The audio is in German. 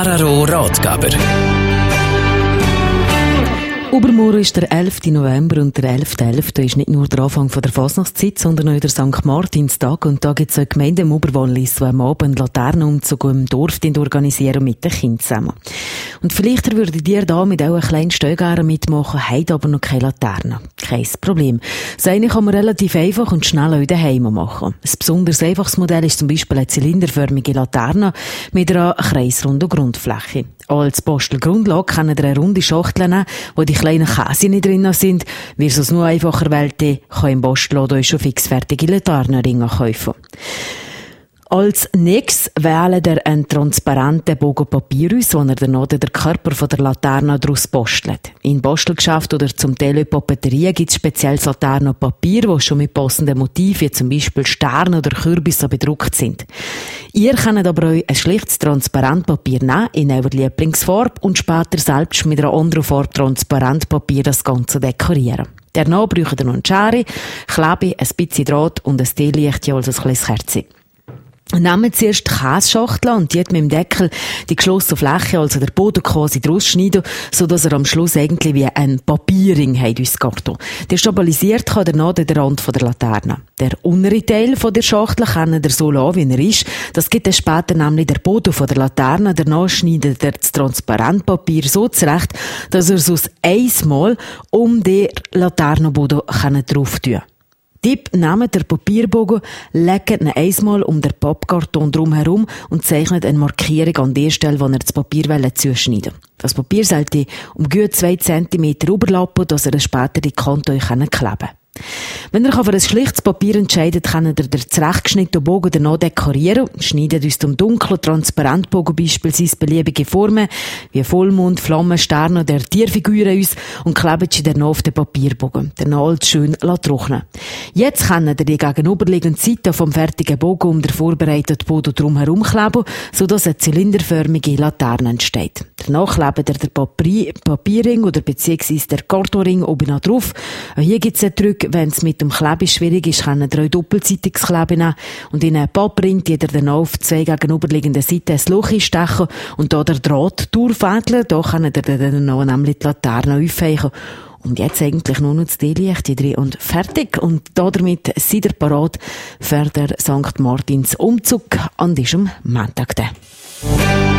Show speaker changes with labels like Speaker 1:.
Speaker 1: RRO Ratgeber.
Speaker 2: Übermorgen ist der 11. November und der 11.11. ist nicht nur der Anfang der Fasnachtszeit, sondern auch der St. Martinstag. Und da gibt es eine Gemeinde im Oberwallis, die am Abend Laternenumzug im Dorf organisieren mit den Kindern zusammen. Und vielleicht würdet ihr da mit auch einem kleinen Steugaren mitmachen, habt aber noch keine Laterne. Kein Problem. So eine kann man relativ einfach und schnell auch daheim machen. Ein besonders einfaches Modell ist zum Beispiel eine zylinderförmige Laterne mit einer kreisrunden Grundfläche. Als Bastelgrundlage können ihr eine runde Schachtel nehmen, wo die kleinen Käse nicht drin sind. Wer es nur einfacher wählt, kann im Bastelladen schon fixfertige Laternenringe kaufen. Als nächstes wählt ihr einen transparenten Bogen Papier aus, wo ihr dann den Körper von der Laterne daraus bastelt. In Bastelgeschäften oder zum Teil in Papeterien gibt es spezielles Laternenpapier, das schon mit passenden Motiven, wie zum Beispiel Sterne oder Kürbisse, bedruckt sind. Ihr könnt aber euch ein schlichtes Transparentpapier nehmen, in eurer Lieblingsfarbe und später selbst mit einer anderen Farbe Transparentpapier das Ganze dekorieren. Danach braucht ihr noch eine Schere, Klebe, ein bisschen Draht und ein Teelichtchen als ein kleines Kerzen. Nehmt zuerst die Käseschachtel und die mit dem Deckel die geschlossene Fläche, also der Boden quasi draus schneiden, sodass er am Schluss eigentlich wie ein Papierring hat, uns Karton. Der stabilisiert kann danach den Rand von der Laterne. Der untere Teil von der Schachtel kann ihr so lassen, wie er ist. Das gibt dann später nämlich der Boden von der Laterne. Danach schneidet er das Transparentpapier so zurecht, dass er es aus einmal um den Laternenboden drauf tun kann. Tipp, nehmt den Papierbogen, legt ihn einmal um den Pappkarton drumherum und zeichnet eine Markierung an der Stelle, wo ihr das Papier zuschneiden wollt. Das Papier sollte um gut 2 cm überlappen, dass ihr es später die Kante kleben könnt. Wenn ihr für ein schlichtes Papier entscheidet, könnt ihr den zurechtgeschnittenen Bogen danach dekorieren. Schneidet aus dem dunklen Transparentbogen beispielsweise beliebige Formen wie Vollmond, Flammen, Sterne oder Tierfiguren aus und klebt sie dann auf den Papierbogen. Danach alles schön trocknen. Jetzt könnt ihr die gegenüberliegende Seite vom fertigen Bogen um den vorbereiteten Boden drumherum kleben, sodass eine zylinderförmige Laterne entsteht. Danach klebt ihr den Papierring oder beziehungsweise der Kartonring oben drauf. Auch hier gibt es einen Trick. Wenn es mit dem Kleben schwierig ist, könnt ihr euch doppelseitiges Kleben nehmen und in einen Pappring, die ihr dann auf 2 gegenüberliegenden Seiten ein Loch einstechen und da der Draht durchfädeln. Da könnt ihr dann noch nämlich die Laterne aufhängen. Und jetzt eigentlich nur noch das Teelicht drin und fertig. Und damit seid ihr parat für den St. Martins Umzug an diesem Montag.